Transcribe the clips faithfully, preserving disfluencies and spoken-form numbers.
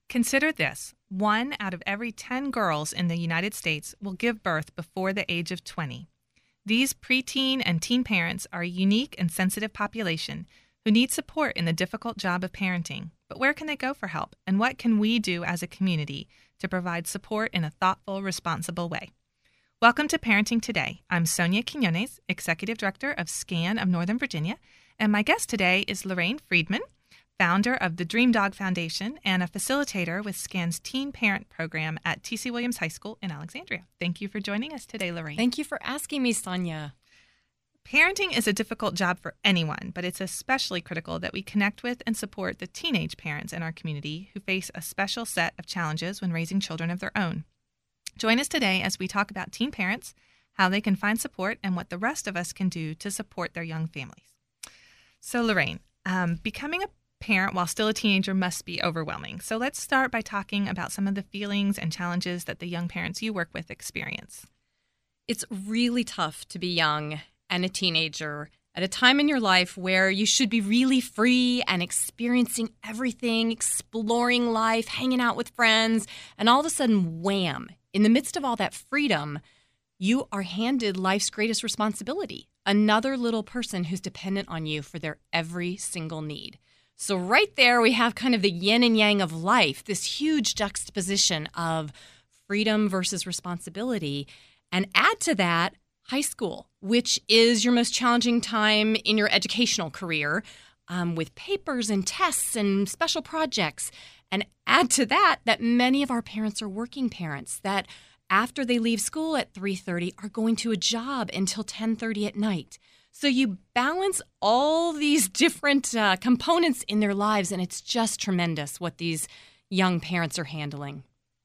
Consider this. One out of every ten girls in the United States will give birth before the age of twenty. These preteen and teen parents are a unique and sensitive population who need support in the difficult job of parenting. But where can they go for help? And what can we do as a community to provide support in a thoughtful, responsible way? Welcome to Parenting Today. I'm Sonia Quinones, Executive Director of SCAN of Northern Virginia, and my guest today is Lorraine Friedman, founder of the Dream Dog Foundation and a facilitator with SCAN's Teen Parent Program at T C Williams High School in Alexandria. Thank you for joining us today, Lorraine. Thank you for asking me, Sonia. Parenting is a difficult job for anyone, but it's especially critical that we connect with and support the teenage parents in our community who face a special set of challenges when raising children of their own. Join us today as we talk about teen parents, how they can find support, and what the rest of us can do to support their young families. So, Lorraine, um, becoming a parent while still a teenager must be overwhelming. So let's start by talking about some of the feelings and challenges that the young parents you work with experience. It's really tough to be young and a teenager at a time in your life where you should be really free and experiencing everything, exploring life, hanging out with friends, and all of a sudden, wham, in the midst of all that freedom, you are handed life's greatest responsibility, another little person who's dependent on you for their every single need. So right there, we have kind of the yin and yang of life, this huge juxtaposition of freedom versus responsibility. And add to that, high school, which is your most challenging time in your educational career, um, with papers and tests and special projects. And add to that, that many of our parents are working parents that after they leave school at three thirty are going to a job until ten thirty at night. So you balance all these different uh, components in their lives, and it's just tremendous what these young parents are handling.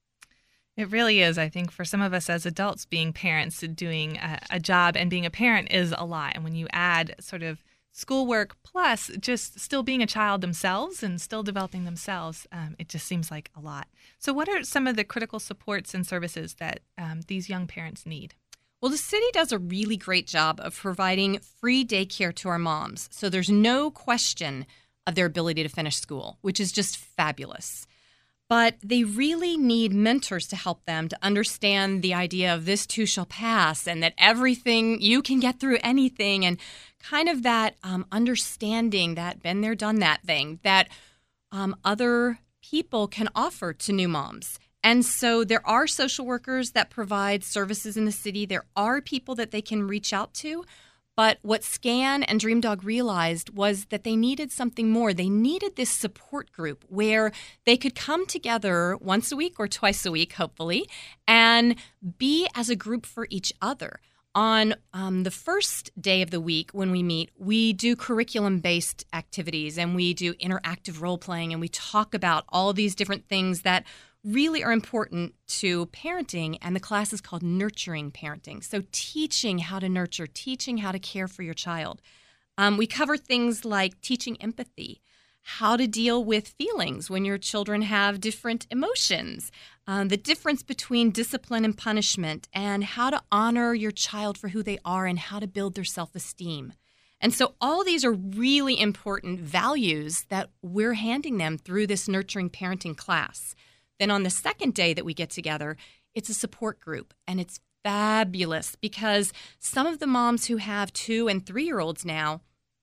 It really is. I think for some of us as adults, being parents, doing a, a job and being a parent is a lot. And when you add sort of schoolwork plus just still being a child themselves and still developing themselves, um, it just seems like a lot. So what are some of the critical supports and services that um, these young parents need? Well, the city does a really great job of providing free daycare to our moms. So there's no question of their ability to finish school, which is just fabulous. But they really need mentors to help them to understand the idea of this too shall pass and that everything, you can get through anything, and kind of that um, understanding that been there, done that thing that um, other people can offer to new moms. And so there are social workers that provide services in the city. There are people that they can reach out to. But what SCAN and Dream Dog realized was that they needed something more. They needed this support group where they could come together once a week or twice a week, hopefully, and be as a group for each other. On um, the first day of the week when we meet, we do curriculum-based activities and we do interactive role-playing and we talk about all these different things that really are important to parenting, and the class is called Nurturing Parenting. So teaching how to nurture, teaching how to care for your child. Um, we cover things like teaching empathy, how to deal with feelings when your children have different emotions, um, the difference between discipline and punishment, and how to honor your child for who they are and how to build their self-esteem. And so all these are really important values that we're handing them through this Nurturing Parenting class. Then on the second day that we get together, it's a support group, and it's fabulous because some of the moms who have two- and three-year-olds now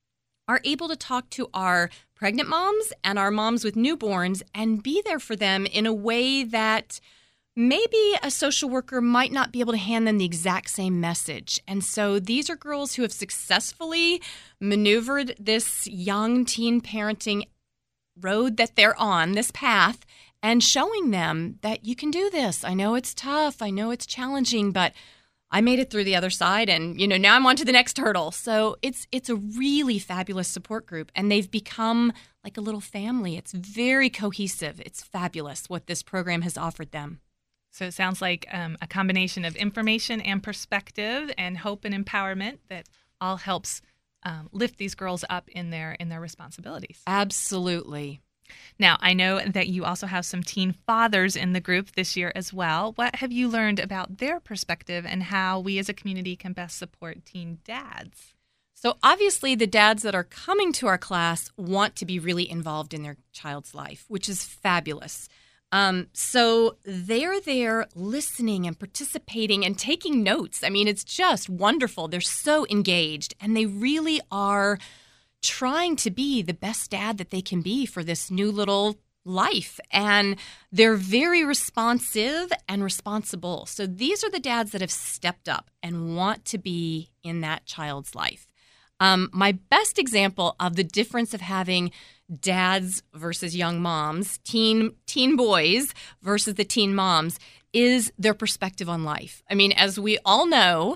are able to talk to our pregnant moms and our moms with newborns and be there for them in a way that maybe a social worker might not be able to hand them the exact same message. And so these are girls who have successfully maneuvered this young teen parenting road that they're on, this path, and showing them that you can do this. I know it's tough. I know it's challenging, but I made it through the other side, and you know now I'm on to the next hurdle. So it's it's a really fabulous support group, and they've become like a little family. It's very cohesive. It's fabulous what this program has offered them. So it sounds like um, a combination of information and perspective and hope and empowerment that all helps um, lift these girls up in their in their responsibilities. Absolutely. Now, I know that you also have some teen fathers in the group this year as well. What have you learned about their perspective and how we as a community can best support teen dads? So obviously the dads that are coming to our class want to be really involved in their child's life, which is fabulous. Um, so they're there listening and participating and taking notes. I mean, it's just wonderful. They're so engaged, and they really are trying to be the best dad that they can be for this new little life. And they're very responsive and responsible. So these are the dads that have stepped up and want to be in that child's life. Um, my best example of the difference of having dads versus young moms, teen teen boys versus the teen moms, is their perspective on life. I mean, as we all know,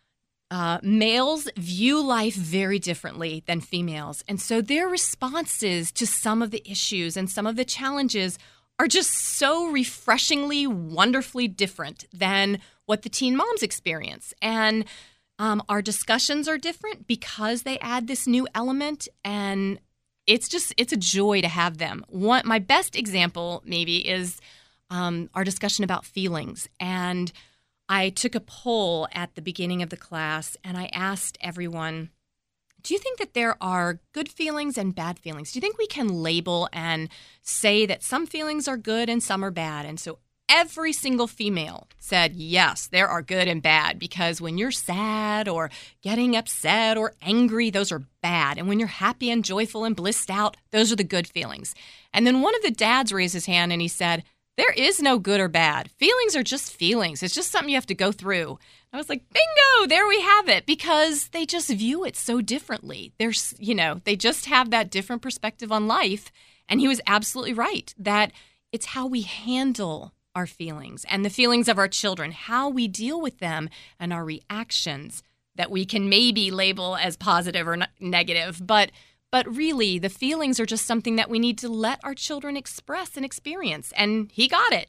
uh, males view life very differently than females. And so their responses to some of the issues and some of the challenges are just so refreshingly, wonderfully different than what the teen moms experience. And um, our discussions are different because they add this new element, and It's just, it's a joy to have them. One, my best example maybe is um, our discussion about feelings. And I took a poll at the beginning of the class, and I asked everyone, do you think that there are good feelings and bad feelings? Do you think we can label and say that some feelings are good and some are bad? And so every single female said, yes, there are good and bad, because when you're sad or getting upset or angry, those are bad. And when you're happy and joyful and blissed out, those are the good feelings. And then one of the dads raised his hand and he said, there is no good or bad. Feelings are just feelings. It's just something you have to go through. I was like, bingo, there we have it, because they just view it so differently. There's, you know, they just have that different perspective on life. And he was absolutely right that it's how we handle our feelings and the feelings of our children, how we deal with them and our reactions that we can maybe label as positive or negative. But but really, the feelings are just something that we need to let our children express and experience. And he got it.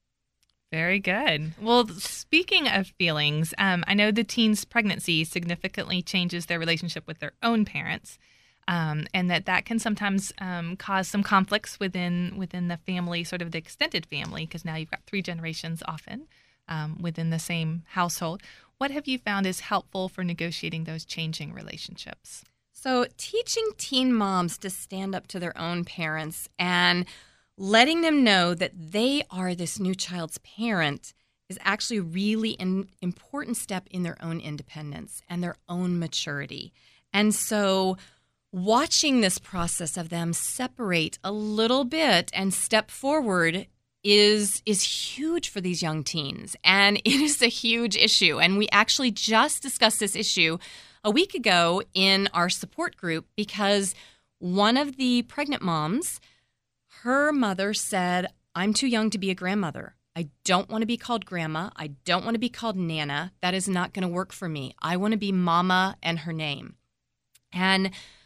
Very good. Well, speaking of feelings, um, I know the teen's pregnancy significantly changes their relationship with their own parents. Um, and that that can sometimes um, cause some conflicts within within the family, sort of the extended family, because now you've got three generations often um, within the same household. What have you found is helpful for negotiating those changing relationships? So teaching teen moms to stand up to their own parents and letting them know that they are this new child's parent is actually really an important step in their own independence and their own maturity. And so watching this process of them separate a little bit and step forward is is huge for these young teens. And it is a huge issue. And we actually just discussed this issue a week ago in our support group, because one of the pregnant moms, her mother said, I'm too young to be a grandmother. I don't want to be called grandma. I don't want to be called Nana. That is not going to work for me. I want to be Mama and her name. And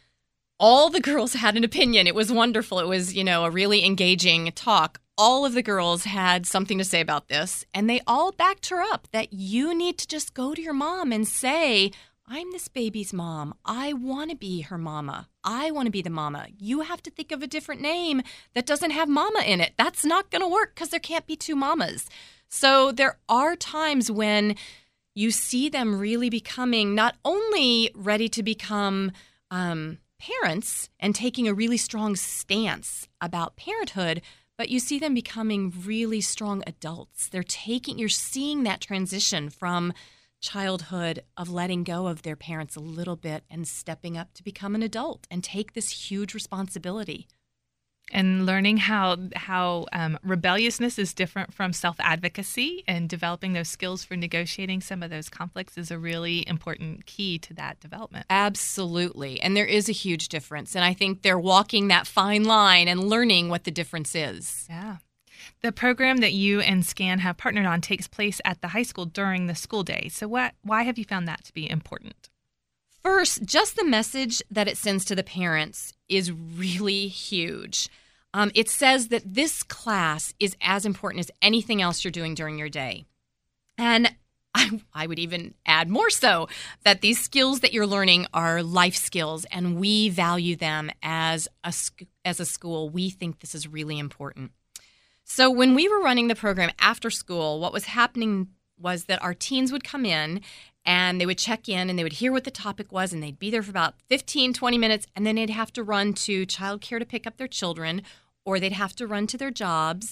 all the girls had an opinion. It was wonderful. It was, you know, a really engaging talk. All of the girls had something to say about this, and they all backed her up that you need to just go to your mom and say, I'm this baby's mom. I want to be her mama. I want to be the mama. You have to think of a different name that doesn't have mama in it. That's not going to work because there can't be two mamas. So there are times when you see them really becoming not only ready to become um, parents and taking a really strong stance about parenthood, but you see them becoming really strong adults. They're taking, you're seeing that transition from childhood of letting go of their parents a little bit and stepping up to become an adult and take this huge responsibility. And learning how how um, rebelliousness is different from self-advocacy, and developing those skills for negotiating some of those conflicts is a really important key to that development. Absolutely. And there is a huge difference. And I think they're walking that fine line and learning what the difference is. Yeah. The program that you and SCAN have partnered on takes place at the high school during the school day. So what? Why have you found that to be important? First, just the message that it sends to the parents is really huge. Um, it says that this class is as important as anything else you're doing during your day. And I, I would even add more so that these skills that you're learning are life skills, and we value them as a, as a school. We think this is really important. So when we were running the program after school, what was happening was that our teens would come in and they would check in and they would hear what the topic was, and they'd be there for about fifteen, twenty minutes, and then they'd have to run to childcare to pick up their children, or they'd have to run to their jobs.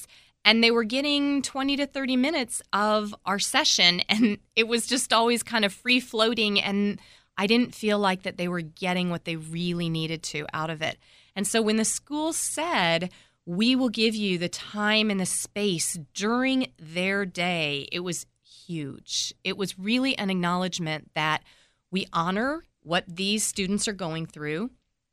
And they were getting twenty to thirty minutes of our session, and it was just always kind of free floating, and I didn't feel like that they were getting what they really needed to out of it. And so when the school said, we will give you the time and the space during their day, it was huge. It was really an acknowledgement that we honor what these students are going through.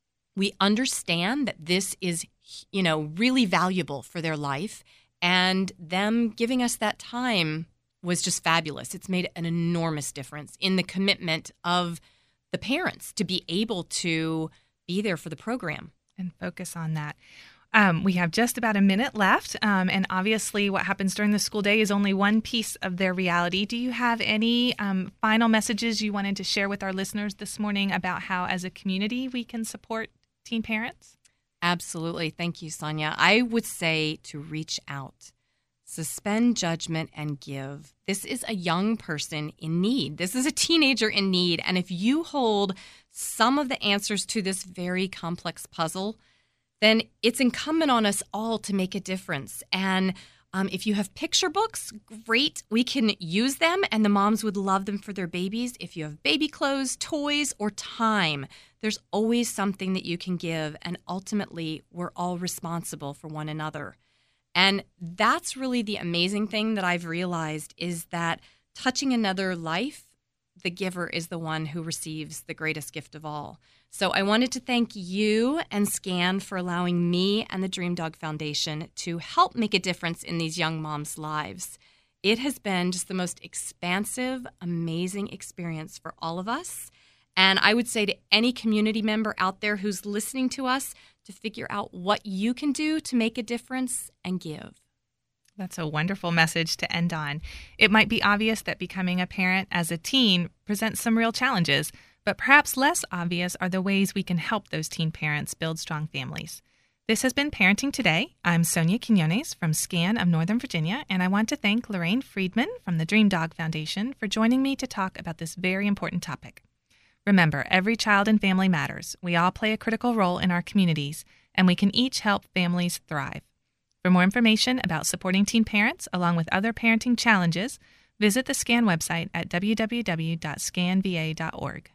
We understand that this is, you know, really valuable for their life, and them giving us that time was just fabulous. It's made an enormous difference in the commitment of the parents to be able to be there for the program. And focus on that. Um, we have just about a minute left, um, and obviously what happens during the school day is only one piece of their reality. Do you have any um, final messages you wanted to share with our listeners this morning about how, as a community, we can support teen parents? Absolutely. Thank you, Sonia. I would say to reach out, suspend judgment, and give. This is a young person in need. This is a teenager in need. And if you hold some of the answers to this very complex puzzle, then it's incumbent on us all to make a difference. And um, if you have picture books, great. We can use them, and the moms would love them for their babies. If you have baby clothes, toys, or time, there's always something that you can give. And ultimately, we're all responsible for one another. And that's really the amazing thing that I've realized is that touching another life, the giver is the one who receives the greatest gift of all. So I wanted to thank you and SCAN for allowing me and the Dream Dog Foundation to help make a difference in these young moms' lives. It has been just the most expansive, amazing experience for all of us. And I would say to any community member out there who's listening to us to figure out what you can do to make a difference and give. That's a wonderful message to end on. It might be obvious that becoming a parent as a teen presents some real challenges, but perhaps less obvious are the ways we can help those teen parents build strong families. This has been Parenting Today. I'm Sonia Quinones from SCAN of Northern Virginia, and I want to thank Lorraine Friedman from the Dream Dog Foundation for joining me to talk about this very important topic. Remember, every child and family matters. We all play a critical role in our communities, and we can each help families thrive. For more information about supporting teen parents, along with other parenting challenges, visit the SCAN website at w w w dot scan v a dot org.